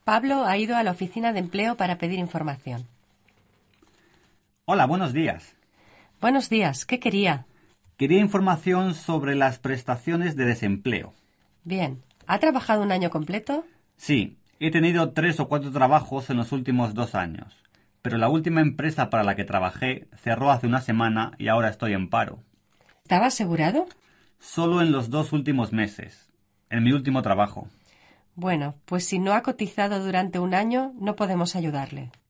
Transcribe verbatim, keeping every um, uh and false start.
Pablo ha ido a la oficina de empleo para pedir información. Hola, buenos días. Buenos días. ¿Qué quería? Quería información sobre las prestaciones de desempleo. Bien. ¿Ha trabajado un año completo? Sí, he tenido tres o cuatro trabajos en los últimos dos años, pero la última empresa para la que trabajé cerró hace una semana y ahora estoy en paro. ¿Estaba asegurado? Solo en los dos últimos meses, en mi último trabajo. Bueno, pues si no ha cotizado durante un año, no podemos ayudarle.